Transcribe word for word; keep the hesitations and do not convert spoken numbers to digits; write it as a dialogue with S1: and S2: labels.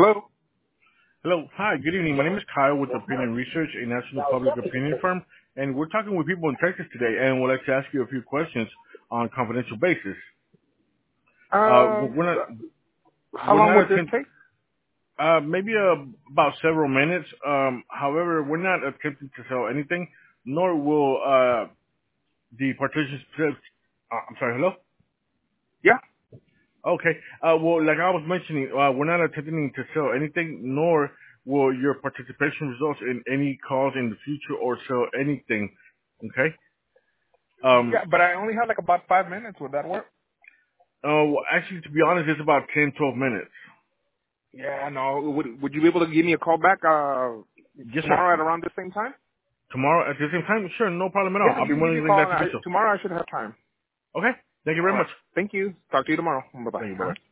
S1: Hello?
S2: Hello. Hi, good evening. My name is Kyle with Opinion Research, a national public opinion firm, and we're talking with people in Texas today, and we'd like to ask you a few questions on a confidential basis. Uh,
S1: Uh,
S2: we're not,
S1: how
S2: we're
S1: long
S2: not
S1: would this
S2: attempt,
S1: take?
S2: uh, maybe uh, about several minutes. Um, however, we're not attempting to sell anything, nor will uh, the participants. Uh, I'm sorry. Hello.
S1: Yeah.
S2: Okay. Uh, well, like I was mentioning, uh, we're not attempting to sell anything, nor will your participation result in any calls in the future or sell anything. Okay. Um.
S1: Yeah, but I only have like about five minutes. Would that work?
S2: Uh. Well, actually, to be honest, it's about ten, twelve minutes.
S1: Yeah, no. Would Would you be able to give me a call back uh
S2: Yes, sir.
S1: tomorrow at around the same time?
S2: Tomorrow at the same time. Sure, no problem at all.
S1: Yeah,
S2: I'll
S1: you
S2: be
S1: can give me
S2: willing
S1: a
S2: to
S1: call.
S2: that
S1: And
S2: to
S1: I,
S2: do so.
S1: tomorrow I should have time.
S2: Okay. Thank you
S1: All
S2: very
S1: right.
S2: much.
S1: Thank you. Talk to you tomorrow. Bye
S2: Thank you.
S1: bye.
S2: Bye bye.